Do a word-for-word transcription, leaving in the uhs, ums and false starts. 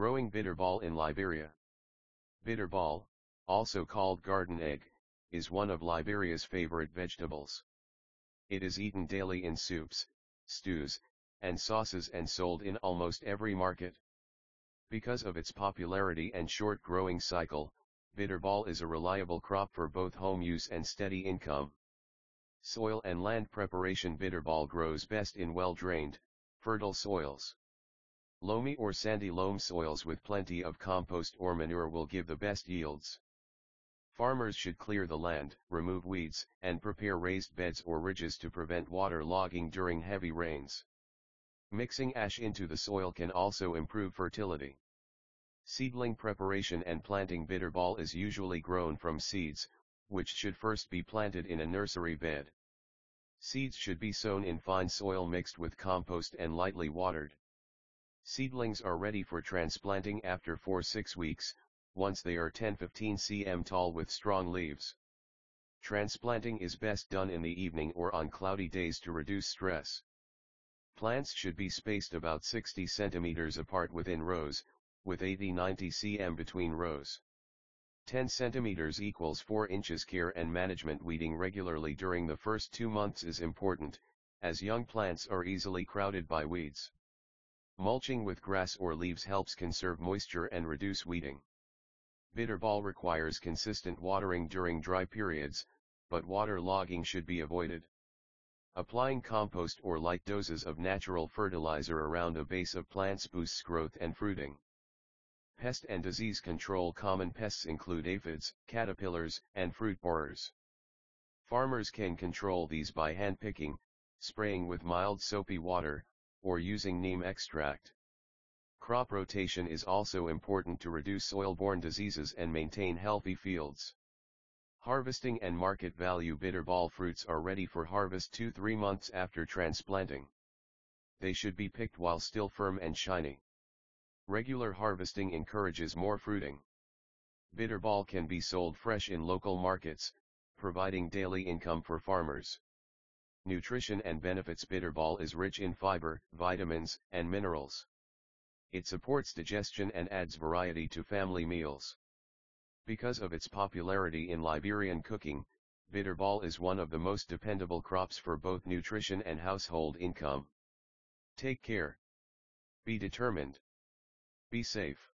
Growing bitterball in Liberia. Bitterball, also called garden egg, is one of Liberia's favorite vegetables. It is eaten daily in soups, stews, and sauces and sold in almost every market. Because of its popularity and short growing cycle, bitterball is a reliable crop for both home use and steady income. Soil and land preparation. Bitterball grows best in well-drained, fertile soils. Loamy or sandy loam soils with plenty of compost or manure will give the best yields. Farmers should clear the land, remove weeds, and prepare raised beds or ridges to prevent water logging during heavy rains. Mixing ash into the soil can also improve fertility. Seedling preparation and planting. Bitterball is usually grown from seeds, which should first be planted in a nursery bed. Seeds should be sown in fine soil mixed with compost and lightly watered. Seedlings are ready for transplanting after four to six weeks, once they are ten to fifteen centimeters tall with strong leaves. Transplanting is best done in the evening or on cloudy days to reduce stress. Plants should be spaced about sixty centimeters apart within rows, with eighty to ninety centimeters between rows. ten centimeters equals four inches. Care and management. Weeding regularly during the first two months is important, as young plants are easily crowded by weeds. Mulching with grass or leaves helps conserve moisture and reduce weeding. Bitterball requires consistent watering during dry periods, but water logging should be avoided. Applying compost or light doses of natural fertilizer around a base of plants boosts growth and fruiting. Pest and disease control. Common pests include aphids, caterpillars, and fruit borers. Farmers can control these by hand-picking, spraying with mild soapy water, or using neem extract. Crop rotation is also important to reduce soil-borne diseases and maintain healthy fields. Harvesting and market value. Bitterball fruits are ready for harvest two to three months after transplanting. They should be picked while still firm and shiny. Regular harvesting encourages more fruiting. Bitterball can be sold fresh in local markets, providing daily income for farmers. Nutrition and benefits. Bitterball is rich in fiber, vitamins, and minerals. It supports digestion and adds variety to family meals. Because of its popularity in Liberian cooking, bitterball is one of the most dependable crops for both nutrition and household income. Take care. Be determined. Be safe.